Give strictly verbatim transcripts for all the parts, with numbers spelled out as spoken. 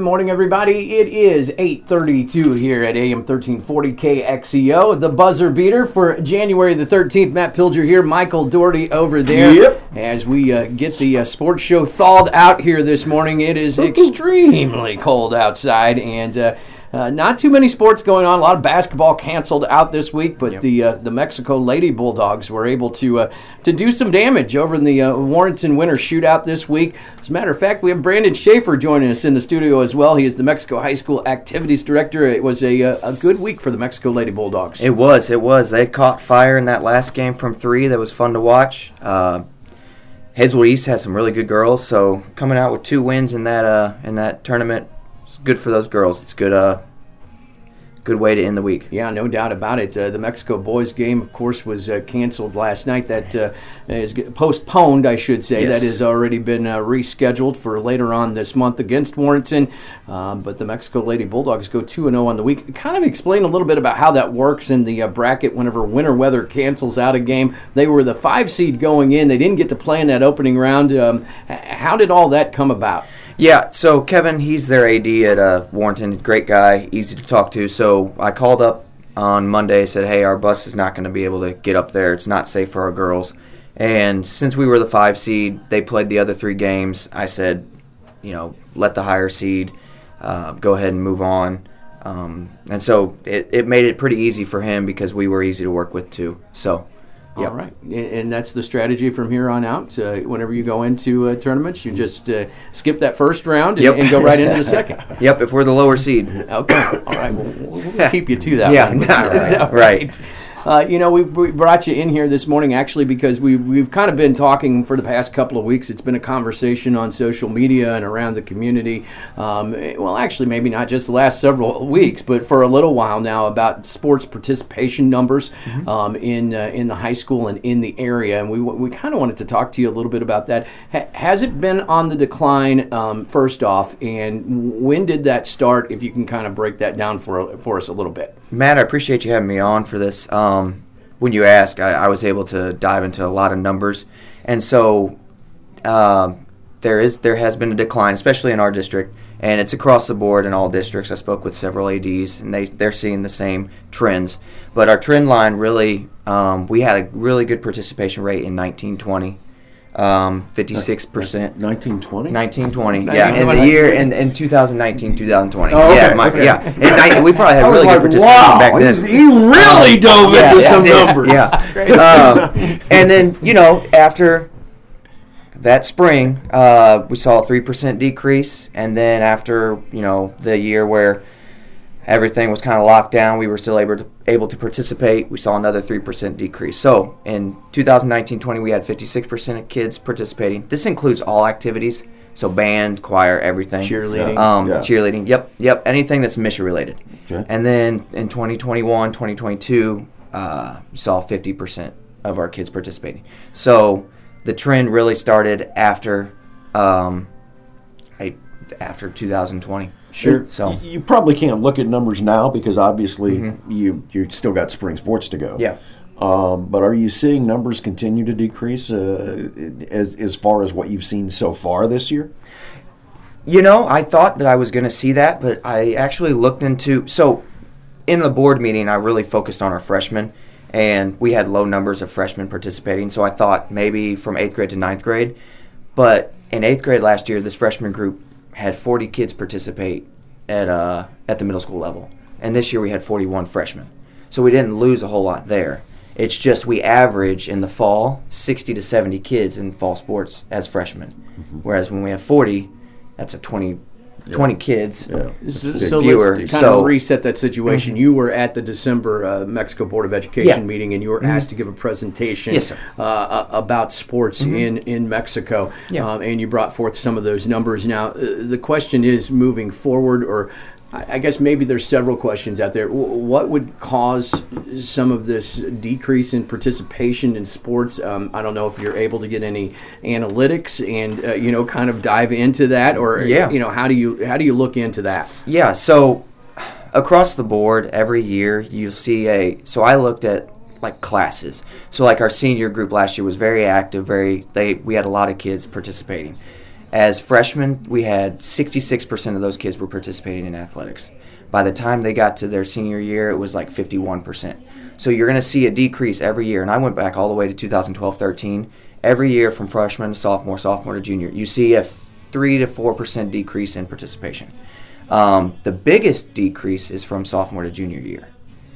morning, everybody. It is eight thirty-two here at A M thirteen forty K X E O. The buzzer beater for January the thirteenth. Matt Pilger here, Michael Doherty over there. Yep. As we uh, get the uh, sports show thawed out here this morning, it is extremely cold outside, and uh, uh, not too many sports going on. A lot of basketball canceled out this week, but yep. the uh, the Mexico Lady Bulldogs were able to uh, to do some damage over in the uh, Warrenton Winter Shootout this week. As a matter of fact, we have Brandon Schaefer joining us in the studio as well. He is the Mexico High School Activities Director. It was a a good week for the Mexico Lady Bulldogs. It was. It was. They caught fire in that last game from three. That was fun to watch. Uh, Hazelwood East has some really good girls, so coming out with two wins in that uh, in that tournament, it's good for those girls. It's good. Uh, Good way to end the week. Yeah, no doubt about it. Uh, the Mexico boys game, of course, was uh, canceled last night. That uh, is postponed, I should say. Yes. That has already been uh, rescheduled for later on this month against Warrenton. Um, but the Mexico Lady Bulldogs go two and oh on the week. Kind of explain a little bit about how that works in the uh, bracket whenever winter weather cancels out a game. They were the five seed going in. They didn't get to play in that opening round. Um, how did all that come about? Yeah, so Kevin, he's their A D at uh, Warrenton, great guy, easy to talk to. So I called up on Monday, said, hey, our bus is not going to be able to get up there. It's not safe for our girls. And since we were the five seed, they played the other three games. I said, you know, let the higher seed uh, go ahead and move on. Um, and so it, it made it pretty easy for him because we were easy to work with too. So. Yep. All right, and that's the strategy from here on out. Uh, whenever you go into uh, tournaments, you just uh, skip that first round and, yep. and go right into the second. Yep, if we're the lower seed. Okay, all right, we'll, we'll keep you to that. Yeah, one. right. All right. Uh, you know, we, we brought you in here this morning actually because we, we've kind of been talking for the past couple of weeks. It's been a conversation on social media and around the community. Um, well, actually, maybe not just the last several weeks, but for a little while now about sports participation numbers mm-hmm. um, in uh, in the high school and in the area. And we we kind of wanted to talk to you a little bit about that. Ha- has it been on the decline, um, first off, and when did that start, if you can kind of break that down for, for us a little bit? Matt, I appreciate you having me on for this. Um, when you asked, I, I was able to dive into a lot of numbers, and so uh, there is there has been a decline, especially in our district, and it's across the board in all districts. I spoke with several A Ds, and they they're seeing the same trends. But our trend line really, um, we had a really good participation rate in nineteen twenty. Um, fifty-six percent. nineteen twenty? nineteen twenty, yeah. In the year, in, in twenty nineteen, twenty twenty. Oh, okay, yeah, my, okay. yeah. And I, we probably had I was really like, good participation wow, back then. he's- he really dove Yeah, into yeah, some did. numbers. Yeah. uh, and then, you know, after that spring, uh, we saw a three percent decrease. And then after, you know, the year where everything was kind of locked down, we were still able to able to participate. We saw another three percent decrease. So in twenty nineteen twenty, we had fifty-six percent of kids participating. This includes all activities, so band, choir, everything. Cheerleading. Um, Yeah. Cheerleading, yep, yep, anything that's mission related. Okay. And then in twenty twenty-one, twenty twenty-two, uh, we saw fifty percent of our kids participating. So the trend really started after um, I, after two thousand twenty. Sure. So You, you probably can't look at numbers now because obviously Mm-hmm. you you still got spring sports to go. yeah. Um, but are you seeing numbers continue to decrease uh, as as far as what you've seen so far this year? You know, I thought that I was going to see that, but I actually looked into... So, in the board meeting, I really focused on our freshmen, and we had low numbers of freshmen participating, so I thought maybe from eighth grade to ninth grade. But in eighth grade last year, this freshman group had forty kids participate at uh, at the middle school level. And this year we had forty-one freshmen. So we didn't lose a whole lot there. It's just we average in the fall sixty to seventy kids in fall sports as freshmen. Mm-hmm. Whereas when we have forty, that's a twenty, yeah. twenty kids. Yeah. So, so fewer. let's kind so, of reset that situation. Mm-hmm. You were at the December uh, Mexico Board of Education yeah. meeting, and you were mm-hmm. asked to give a presentation yes, sir. Uh, about sports mm-hmm. in, in Mexico, yeah. um, and you brought forth some of those numbers. Now, uh, the question is, moving forward, or I guess maybe there's several questions out there. What would cause some of this decrease in participation in sports? Um, I don't know if you're able to get any analytics and uh, you know kind of dive into that, or yeah. you know how do you how do you look into that? Yeah. So across the board, every year you'll see a. So I looked at like classes. So like our senior group last year was very active. Very they we had a lot of kids participating. As freshmen, we had sixty-six percent of those kids were participating in athletics. By the time they got to their senior year, it was like fifty-one percent. So you're going to see a decrease every year. And I went back all the way to two thousand twelve thirteen. Every year from freshman to sophomore, sophomore to junior, you see a three to four percent decrease in participation. Um, the biggest decrease is from sophomore to junior year.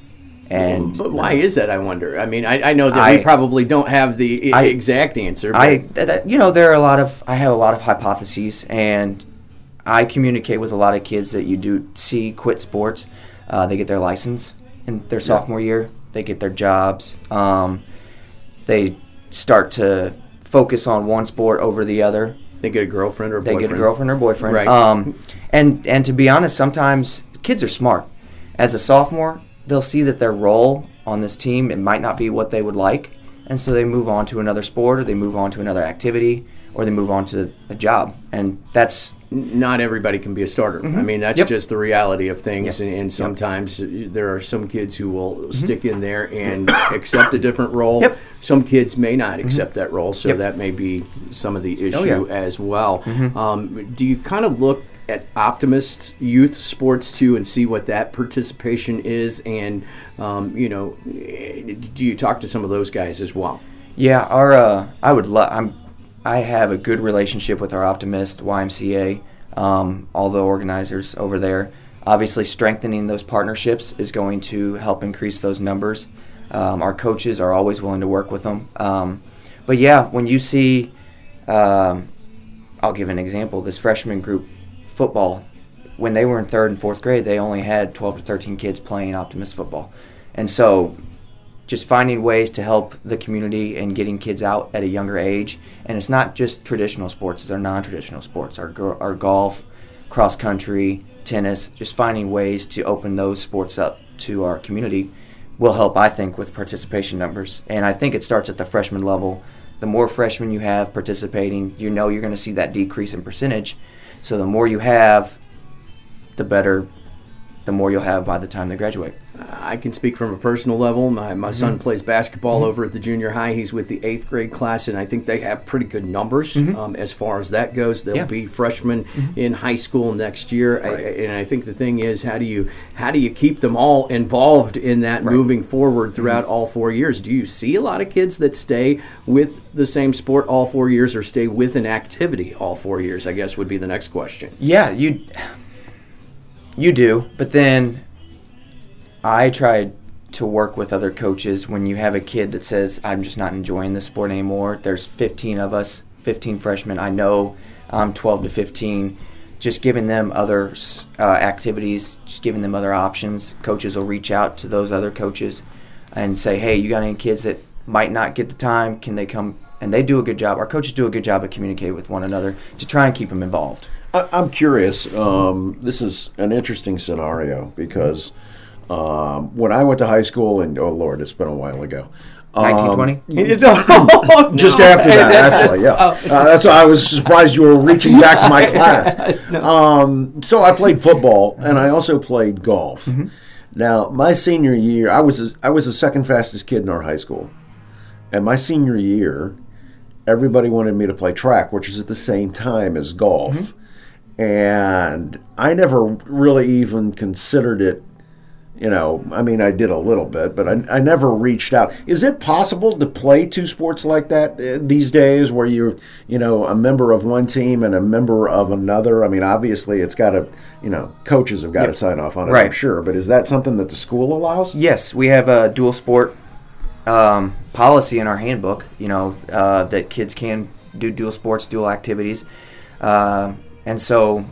And but why is that, I wonder? I mean, I, I know that I, we probably don't have the I, exact answer. But. I, that, you know, there are a lot of, I have a lot of hypotheses, and I communicate with a lot of kids that you do see quit sports. Uh, they get their license in their sophomore yeah. year. They get their jobs. Um, they start to focus on one sport over the other. They get a girlfriend or a they boyfriend. They get a girlfriend or boyfriend. Right. Um, and, and to be honest, sometimes kids are smart. As a sophomore, they'll see that their role on this team, it might not be what they would like, and so they move on to another sport, or they move on to another activity, or they move on to a job. And that's... Not everybody can be a starter. Mm-hmm. I mean, that's yep. just the reality of things. Yep. And, and sometimes yep. there are some kids who will mm-hmm. stick in there and accept a different role. Yep. Some kids may not accept mm-hmm. that role, so yep. that may be some of the issue oh, yeah. as well. Mm-hmm. Um, do you kind of look at Optimist youth sports too and see what that participation is? And, um, you know, do you talk to some of those guys as well? Yeah, our uh, I would love. I'm. I have a good relationship with our Optimist Y M C A, um, all the organizers over there. Obviously, strengthening those partnerships is going to help increase those numbers. Um, our coaches are always willing to work with them. Um, but yeah, when you see, um, I'll give an example. This freshman group football, when they were in third and fourth grade, they only had twelve to thirteen kids playing Optimist football, and so. Just finding ways to help the community and getting kids out at a younger age. And it's not just traditional sports, it's our non-traditional sports, our, our golf, cross-country, tennis. Just finding ways to open those sports up to our community will help, I think, with participation numbers. And I think it starts at the freshman level. The more freshmen you have participating, you know you're going to see that decrease in percentage. So the more you have, the better, the more you'll have by the time they graduate. I can speak from a personal level. My, my mm-hmm. son plays basketball mm-hmm. over at the junior high. He's with the eighth grade class, and I think they have pretty good numbers mm-hmm. um, as far as that goes. They'll yeah. be freshmen mm-hmm. in high school next year, right. I, and I think the thing is, how do you how do you keep them all involved in that right. moving forward throughout mm-hmm. all four years? Do you see a lot of kids that stay with the same sport all four years, or stay with an activity all four years? I guess would be the next question. Yeah, you you do, but then. I tried to work with other coaches when you have a kid that says, I'm just not enjoying this sport anymore. There's fifteen of us, fifteen freshmen. I know I'm twelve to fifteen. Just giving them other uh, activities, just giving them other options. Coaches will reach out to those other coaches and say, hey, you got any kids that might not get the time? Can they come? And they do a good job. Our coaches do a good job of communicating with one another to try and keep them involved. I, I'm curious. Um, this is an interesting scenario because – Um, when I went to high school, and oh Lord, it's been a while ago. nineteen twenty Um, just after that, actually, yeah. Uh, that's why I was surprised you were reaching back to my class. Um, so I played football, and I also played golf. Mm-hmm. Now, my senior year, I was a, I was the second fastest kid in our high school, and my senior year, everybody wanted me to play track, which is at the same time as golf, mm-hmm. and I never really even considered it. You know, I mean, I did a little bit, but I, I never reached out. Is it possible to play two sports like that these days where you're, you know, a member of one team and a member of another? I mean, obviously it's got to, you know, coaches have got yep. to sign off on it, right. I'm sure. But is that something that the school allows? Yes, we have a dual sport um, policy in our handbook, you know, uh, that kids can do dual sports, dual activities. Uh, and so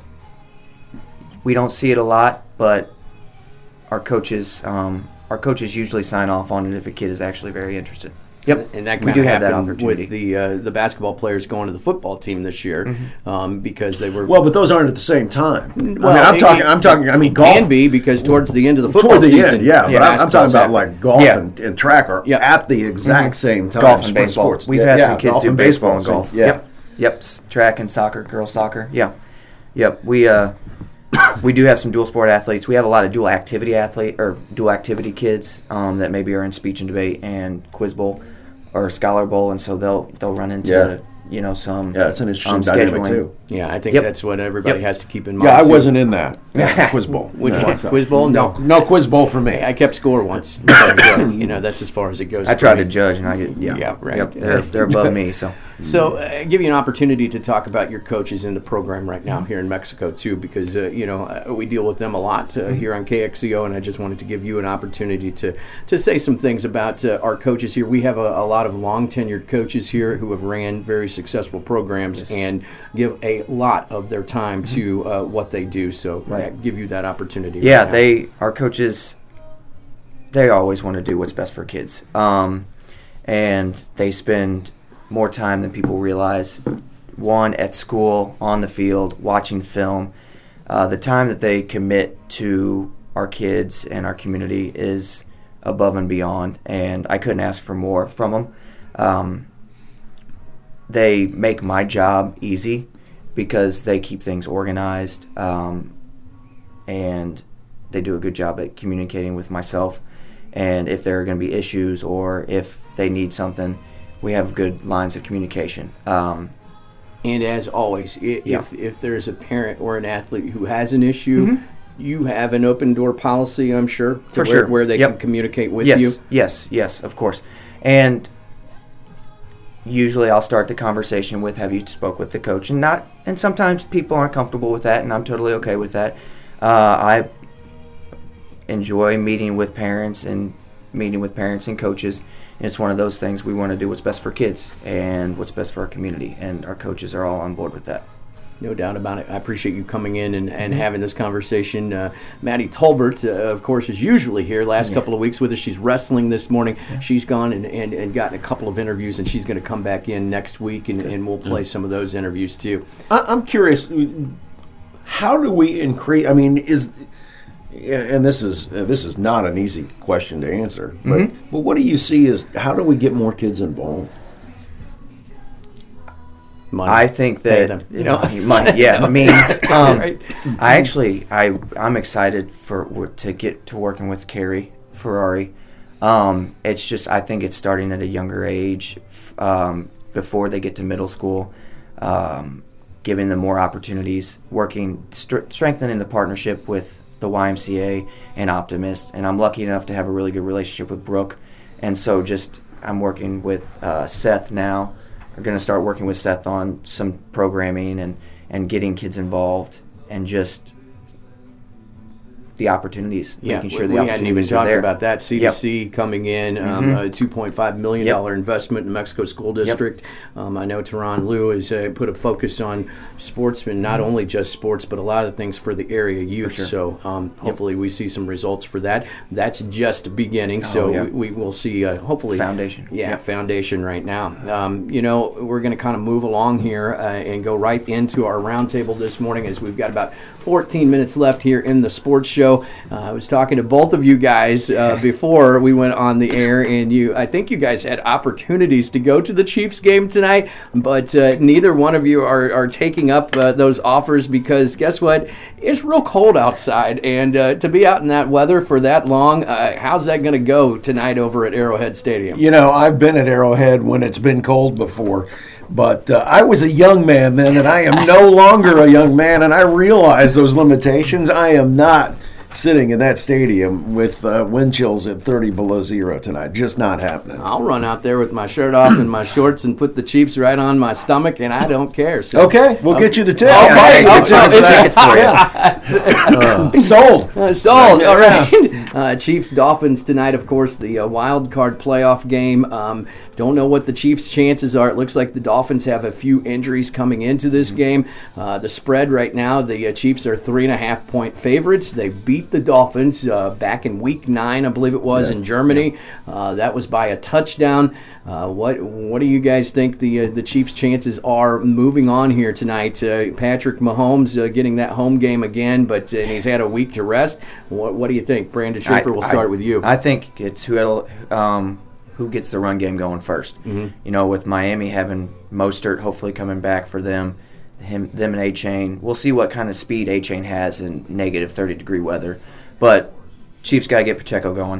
we don't see it a lot, but Our coaches, um, our coaches usually sign off on it if a kid is actually very interested. Yep, and that kind of happened with the uh, the basketball players going to the football team this year mm-hmm. um, because they were well, but those aren't at the same time. Well, I mean, I'm it, talking. It, I'm talking. I mean, golf can be because towards the end of the football toward the season, end, yeah. yeah But I'm, I'm talking about happened. like golf yeah. and, and track are yeah. at the exact mm-hmm. same time. Golf and baseball. Sports. We've yeah, had yeah, some kids golf do and baseball and same, golf. Yeah. Yep. Yep. Track and soccer, girls soccer. Yeah. Yep. We uh. We do have some dual sport athletes. We have a lot of dual activity athlete or dual activity kids um, that maybe are in speech and debate and quiz bowl or scholar bowl, and so they'll they'll run into yeah. you know some yeah, it's an interesting um, dynamic scheduling. too. Yeah, I think Yep. that's what everybody Yep. has to keep in mind. Yeah, I too. wasn't in that. Yeah, quiz bowl. Which No, one? so- Quiz bowl? No. No, quiz bowl for me. I kept score once. So, uh, you know, that's as far as it goes. I for tried me. to judge, and I get yeah, Yeah, right. Yep, they're they're above me. So So, uh, give you an opportunity to talk about your coaches in the program right now here in Mexico too, because uh, you know uh, we deal with them a lot uh, here on K X C O, and I just wanted to give you an opportunity to to say some things about uh, our coaches here. We have a, a lot of long tenured coaches here who have ran very successful programs Yes. and give a lot of their time to uh, what they do. So, Right. uh, give you that opportunity. yeah, right now. they our coaches. They always want to do what's best for kids, um, and they spend more time than people realize. One, at school, on the field, watching film. Uh, the time that they commit to our kids and our community is above and beyond, and I couldn't ask for more from them. Um, they make my job easy because they keep things organized, um, and they do a good job at communicating with myself. And if there are going to be issues or if they need something, we have good lines of communication. Um, And as always, i- Yeah. if if there's a parent or an athlete who has an issue, Mhm. you have an open door policy, I'm sure, to For where, sure. where they Yep. can communicate with yes, you. yes, yes, of course. And usually I'll start the conversation with, "Have you spoke with the coach?" And not, and sometimes people aren't comfortable with that, and I'm totally okay with that. Uh, I enjoy meeting with parents and meeting with parents and coaches. And it's one of those things we want to do what's best for kids and what's best for our community, and our coaches are all on board with that. No doubt about it. I appreciate you coming in and, and having this conversation. Uh, Maddie Tolbert, uh, of course, is usually here last Yeah. couple of weeks with us. She's wrestling this morning. She's gone and, and, and gotten a couple of interviews, and she's going to come back in next week, and, and we'll play some of those interviews too. I, I'm curious, how do we increase? I mean, is and this is uh, this is not an easy question to answer, but Mhm. but what do you see as how do we get more kids involved? Money. I think Pay that them, you know? money, money, yeah, means. Um, Right. I actually, I, I'm excited for to get to working with Carrie Ferrari. Um, it's just, I think it's starting at a younger age, f- um, before they get to middle school, um, giving them more opportunities, working, str- strengthening the partnership with the Y M C A and Optimist. And I'm lucky enough to have a really good relationship with Brooke, and so just I'm working with uh, Seth now. We're going to start working with Seth on some programming and, and getting kids involved and just the opportunities, Yeah, making sure we, the we hadn't even opportunities are talked there. about that. C D C Yep. coming in, um, Mhm. a two point five million dollars investment in Mexico School District. Um, I know Tehran Liu has uh, put a focus on sportsmen, not only just sports, but a lot of things for the area youth. sure. So um, hopefully we see some results for that. That's just beginning, so Oh, yeah. we, we will see uh, hopefully. Foundation. Yeah, Yep. foundation right now. Um, you know, we're going to kind of move along here uh, and go right into our roundtable this morning as we've got about fourteen minutes left here in the sports show. Uh, I was talking to both of you guys uh, before we went on the air, and you, I think you guys had opportunities to go to the Chiefs game tonight, but uh, neither one of you are, are taking up uh, those offers because guess what? It's real cold outside, and uh, to be out in that weather for that long, uh, how's that going to go tonight over at Arrowhead Stadium? You know, I've been at Arrowhead when it's been cold before, but uh, I was a young man then, and I am no longer a young man, and I realize those limitations. I am not sitting in that stadium with uh, wind chills at thirty below zero tonight. Just not happening. I'll run out there with my shirt off and my shorts and put the Chiefs right on my stomach, and I don't care. So, Okay, we'll get you the tip. Oh, Yeah, buddy, yeah, oh, it's- oh, it's is it- tickets for you. Uh, sold. Uh, sold. All right. Uh, Chiefs Dolphins tonight, of course, the uh, wild card playoff game. Um, don't know what the Chiefs' chances are. It looks like the Dolphins have a few injuries coming into this game. Uh, the spread right now, the uh, Chiefs are three and a half point favorites. They beat the Dolphins uh, back in Week Nine, I believe it was, Yeah. in Germany. Uh, that was by a touchdown. Uh, what What do you guys think the uh, the Chiefs' chances are moving on here tonight? Uh, Patrick Mahomes uh, getting that home game again, but uh, and he's had a week to rest. What, what do you think, Brandon Schaefer? I- We'll start I- with you. I think it's who um, who gets the run game going 1st Mhm. You know, with Miami having Mostert hopefully coming back for them, him, them and A-Chain. We'll see what kind of speed A-Chain has in negative thirty degree weather. But Chiefs got to get Pacheco going.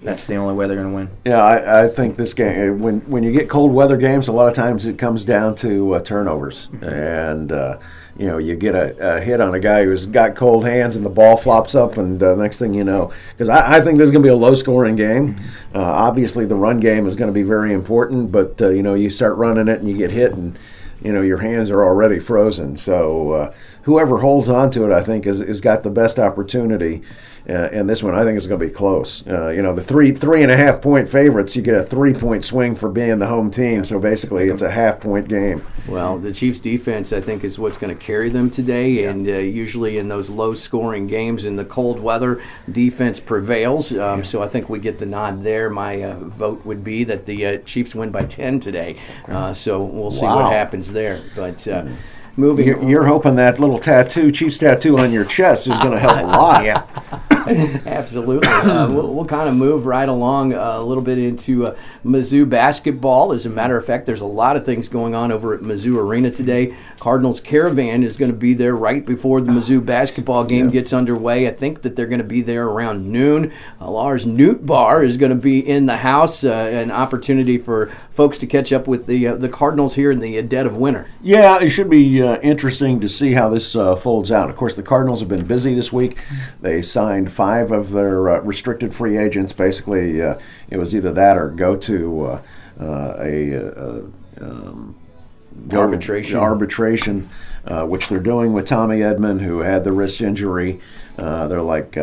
That's the only way they're going to win. Yeah, I, I think this game, when when you get cold weather games, a lot of times it comes down to uh, turnovers. Mm-hmm. And, uh, you know, you get a, a hit on a guy who's got cold hands and the ball flops up, and uh, next thing you know, because I, I think there's going to be a low-scoring game. Mm-hmm. Uh, obviously, the run game is going to be very important, but, uh, you know, you start running it and you get hit and, you know, your hands are already frozen. So uh, whoever holds on to it, I think, is, is got the best opportunity. Uh, and this one, I think, is going to be close. Uh, you know, the three three and a half point favorites, you get a three point swing for being the home team. So basically, it's a half point game. Well, the Chiefs' defense, I think, is what's going to carry them today. Yeah. And uh, usually in those low scoring games in the cold weather, defense prevails. Um, yeah. So I think we get the nod there. My uh, vote would be that the uh, Chiefs win by ten today. Uh, so we'll see wow. what happens there. But. Uh, mm. Moving, you're, you're hoping that little tattoo, Chiefs tattoo on your chest is going to help a lot. Yeah, absolutely. Uh, we'll, we'll kind of move right along uh, a little bit into uh, Mizzou basketball. As a matter of fact, there's a lot of things going on over at Mizzou Arena today. Cardinals Caravan is going to be there right before the Mizzou basketball game yeah. gets underway. I think that they're going to be there around noon. Uh, Lars Nootbaar is going to be in the house. Uh, an opportunity for folks to catch up with the uh, the Cardinals here in the dead of winter. Yeah, it should be uh, interesting to see how this uh, folds out. Of course, the Cardinals have been busy this week. They signed five of their uh, restricted free agents. Basically, uh, it was either that or go to uh, uh, a, a um, go arbitration, arbitration uh, which they're doing with Tommy Edman, who had the wrist injury. Uh, they're like, uh,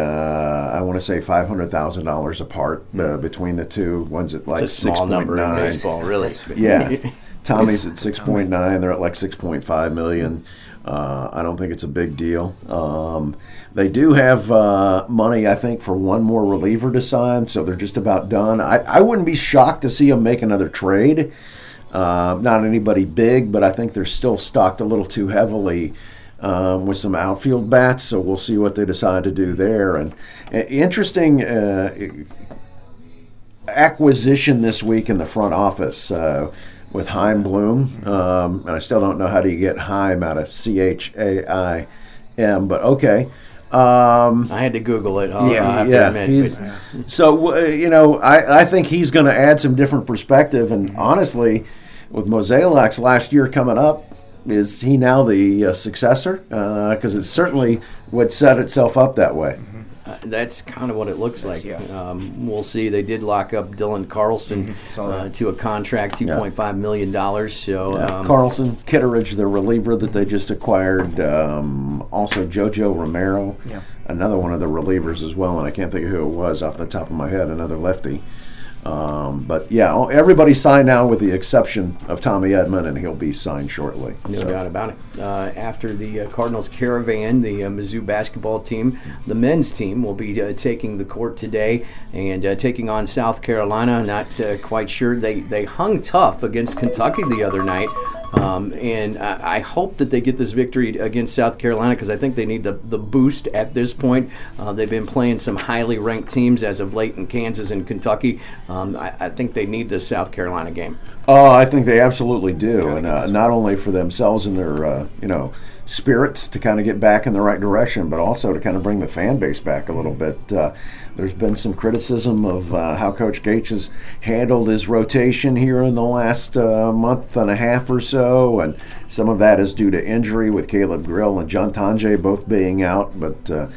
I want to say five hundred thousand dollars apart uh, between the two. One's at like six point nine. It's a small number in baseball, really. Yeah. Tommy's at six point nine. They're at like six point five million dollars. Uh, I don't think it's a big deal. Um, they do have uh, money, I think, for one more reliever to sign, so they're just about done. I, I wouldn't be shocked to see them make another trade. Uh, not anybody big, but I think they're still stocked a little too heavily Um, with some outfield bats, so we'll see what they decide to do there. And uh, interesting uh, acquisition this week in the front office uh, with Chaim Bloom, um, and I still don't know how do you get Chaim out of C H A I M, but okay. Um, I had to Google it. I'll, yeah, I'll have yeah. to admit. But, so uh, you know, I, I think he's going to add some different perspective, and honestly, with Mozeliak's last year coming up, is he now the uh, successor? Because uh, it certainly would set itself up that way. Mm-hmm. Uh, that's kind of what it looks like. Yeah. Um, we'll see. They did lock up Dylan Carlson mm-hmm. uh, to a contract, two point five million dollars. So yeah. um, Carlson, Kitteridge, the reliever that they just acquired. Um, also, JoJo Romero, yeah. another one of the relievers as well, and I can't think of who it was off the top of my head, another lefty. Um, but yeah, everybody signed now with the exception of Tommy Edman, and he'll be signed shortly. No so. doubt about it. Uh, after the uh, Cardinals Caravan, the uh, Mizzou basketball team, the men's team will be uh, taking the court today and uh, taking on South Carolina. Not uh, quite sure. They they hung tough against Kentucky the other night. Um, and I, I hope that they get this victory against South Carolina because I think they need the, the boost at this point. Uh, they've been playing some highly ranked teams as of late in Kansas and Kentucky. Um, I, I think they need this South Carolina game. Oh, I think they absolutely do, and uh, not only for themselves and their uh, you know spirits to kind of get back in the right direction, but also to kind of bring the fan base back a little bit. Uh, there's been some criticism of uh, how Coach Gates has handled his rotation here in the last uh, month and a half or so, and some of that is due to injury with Caleb Grill and John Tanjay both being out, but uh,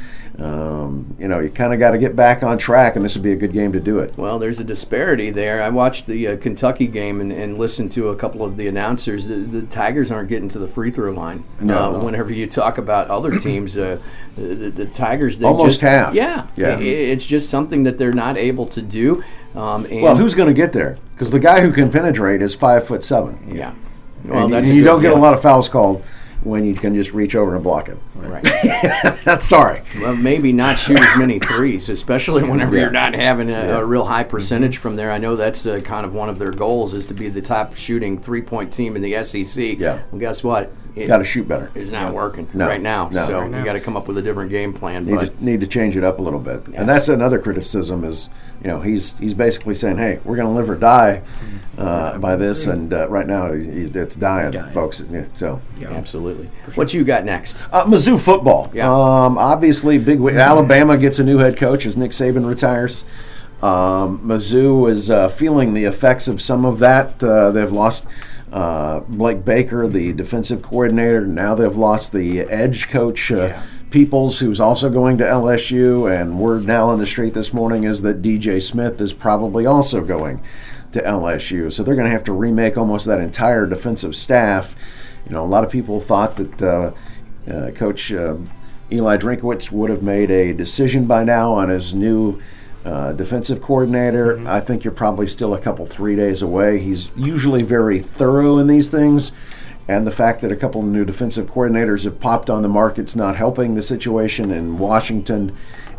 um, you know, you kind of got to get back on track, and this would be a good game to do it. Well, there's a disparity there. I watched the uh, Kentucky game and, and listened to a couple of the announcers. The, the Tigers aren't getting to the free throw line. No. Uh, whenever you talk about other teams, uh, the, the Tigers, they almost just, half. Yeah, yeah. It, it's just something that they're not able to do. Um, and well, who's going to get there? Because the guy who can penetrate is five foot seven. Yeah. Well, and that's you, you good, don't get yeah. a lot of fouls called when you can just reach over and block it. Right. That's sorry. Well, maybe not shoot as many threes, especially whenever yeah. you're not having a, yeah. a real high percentage from there. I know that's uh, kind of one of their goals is to be the top shooting three-point team in the S E C. Yeah. Well, guess what? It got to shoot better. It's not no. working no. right now. No. So right you got to come up with a different game plan. Need, but to, need to change it up a little bit. Yes. And that's another criticism is, you know, he's he's basically saying, hey, we're going to live or die uh, by this. And uh, right now it's dying, dying. folks. Yeah, so yeah. Absolutely. Sure. What you got next? Uh, Mizzou football. Yeah. Um, obviously, big. W- Alabama gets a new head coach as Nick Saban retires. Um, Mizzou is uh, feeling the effects of some of that. Uh, they've lost uh, Blake Baker, the defensive coordinator. Now they've lost the edge coach, uh, yeah. Peoples, who's also going to L S U. And word now on the street this morning is that D J Smith is probably also going to L S U. So they're going to have to remake almost that entire defensive staff. You know, a lot of people thought that uh, uh, Coach uh, Eli Drinkwitz would have made a decision by now on his new uh, defensive coordinator. Mm-hmm. I think you're probably still a couple, three days away. He's usually very thorough in these things, and the fact that a couple of new defensive coordinators have popped on the market's not helping the situation in Washington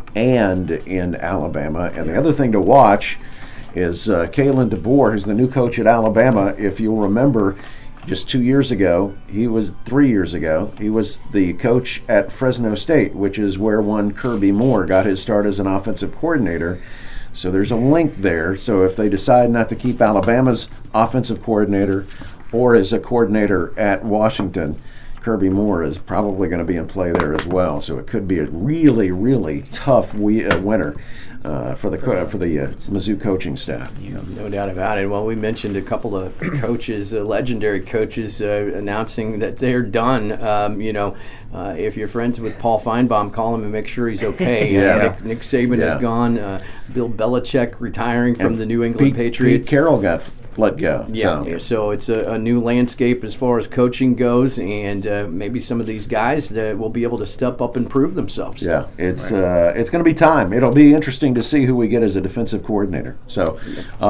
and in Alabama. And the other thing to watch is uh, Kalen DeBoer, who's the new coach at Alabama. If you'll remember, just two years ago, he was three years ago, he was the coach at Fresno State, which is where one Kirby Moore got his start as an offensive coordinator. So there's a link there. So if they decide not to keep Alabama's offensive coordinator or as a coordinator at Washington, Kirby Moore is probably going to be in play there as well. So it could be a really, really tough we- uh, winter uh, for the co- for the uh, Mizzou coaching staff. Yeah, no doubt about it. Well, we mentioned a couple of coaches, uh, legendary coaches, uh, announcing that they're done. Um, you know, uh, if you're friends with Paul Feinbaum, call him and make sure he's okay. yeah. uh, Nick, Nick Saban yeah. is gone. Uh, Bill Belichick retiring from and the New England Pete, Patriots. Pete Carroll got let go. Yeah, so, so it's a, a new landscape as far as coaching goes, and uh, maybe some of these guys uh, will be able to step up and prove themselves. Yeah, it's right. uh, it's going to be time. It'll be interesting to see who we get as a defensive coordinator. So,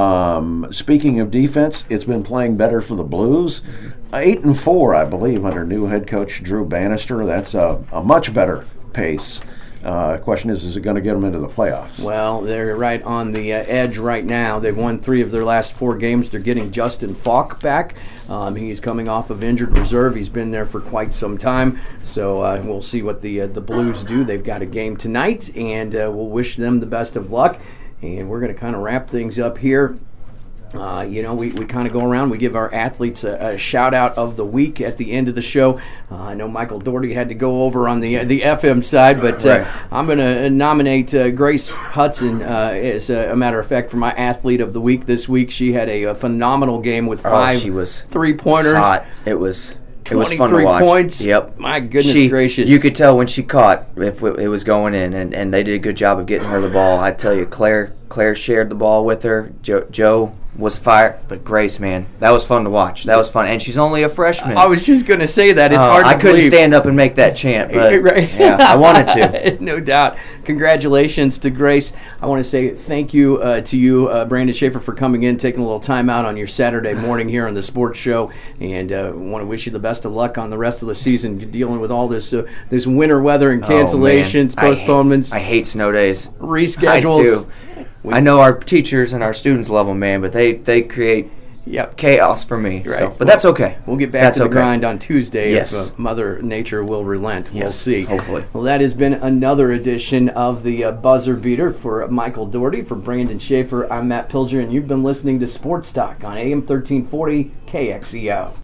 um, speaking of defense, it's been playing better for the Blues. Mm-hmm. Eight and four, I believe, under new head coach Drew Bannister. That's a, a much better pace. Uh, question is, is it going to get them into the playoffs? Well, they're right on the uh, edge right now. They've won three of their last four games. They're getting Justin Falk back. Um, he's coming off of injured reserve. He's been there for quite some time. So uh, we'll see what the uh, the Blues do. They've got a game tonight, and uh, we'll wish them the best of luck. And we're going to kind of wrap things up here. Uh, you know, we, we kind of go around. We give our athletes a, a shout-out of the week at the end of the show. Uh, I know Michael Doherty had to go over on the the F M side, but uh, right. I'm going to nominate uh, Grace Hudson uh, as a, a matter of fact for my athlete of the week this week. She had a, a phenomenal game with five oh, she was three-pointers. Hot. It was It was fun to twenty-three watch. points. Yep. My goodness she, gracious. You could tell when she caught if it was going in, and, and they did a good job of getting her the ball. I tell you, Claire Claire shared the ball with her. Joe, Joe was fired, but Grace, man, that was fun to watch. That was fun, and she's only a freshman. I was just going to say that. It's uh, hard to I couldn't believe. stand up and make that chant, but right. yeah, I wanted to. No doubt. Congratulations to Grace. I want to say thank you uh, to you, uh, Brandon Schaefer, for coming in, taking a little time out on your Saturday morning here on the Sports Show, and uh, want to wish you the best of luck on the rest of the season, dealing with all this uh, this winter weather and cancellations, oh, postponements. I hate, I hate snow days. Reschedules. I do. We, I know our teachers and our students love them, man, but they, they create yep. chaos for me. Right. So, but well, that's okay. We'll get back that's to the okay. grind on Tuesday yes. if uh, Mother Nature will relent. Yes, we'll see. Hopefully. Well, that has been another edition of the uh, Buzzer Beater for Michael Doherty, for Brandon Schaefer. I'm Matt Pilger, and you've been listening to Sports Talk on A M thirteen forty K X E O.